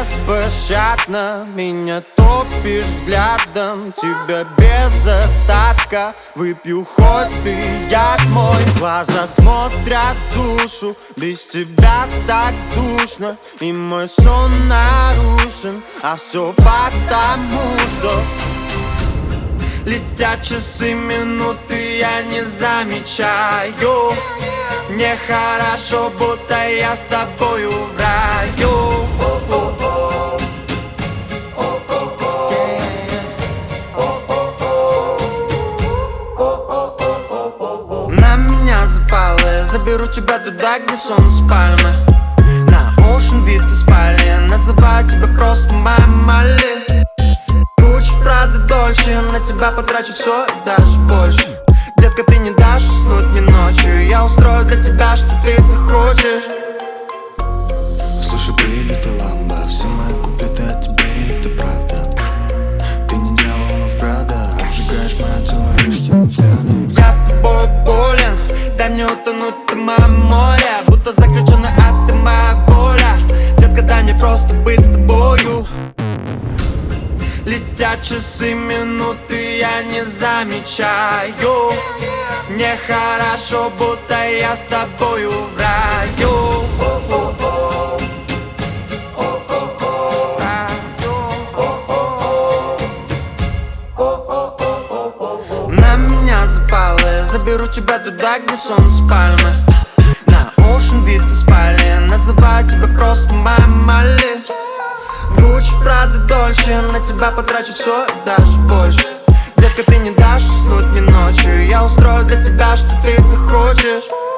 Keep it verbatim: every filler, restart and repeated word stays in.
беспощадно меня топишь взглядом. Тебя без остатка выпью, хоть ты яд мой. Глаза смотрят душу, без тебя так душно, и мой сон нарушен. А все потому, что летят часы, минуты, я не замечаю. Мне хорошо, будто я с тобою в раю. На меня запалы, заберу тебя туда, где солнце пальмы. На Ocean вид из спальни, называю тебя просто моя Молли. Гуччи, Прада, Дольче, на тебя потрачу все и даже больше. Детка, ты не дашь уснуть мне ночью, я устрою для тебя, что ты захочешь. Слушай, бейби, ты ламба, все мои куплеты от тебя, и это правда. Ты не дьявол, но Фреда, обжигаешь мое тело лишь своим взглядом. Я тобой болен, дай мне утонуть, ты мое море. Будто заключена, а ты моя воля. Детка, дай мне просто быть с тобою. Летят часы, минуты, я не замечаю. Мне хорошо, будто я с тобою в раю. На меня запалы, заберу тебя туда, где солнце пальмы. На Ocean вид из спальни, называю тебя просто моя Молли. Гуччи, Прада, Дольче, на тебя потрачу все и даже больше. Детка, ты не дашь уснуть мне ночью, я устрою для тебя, что ты захочешь.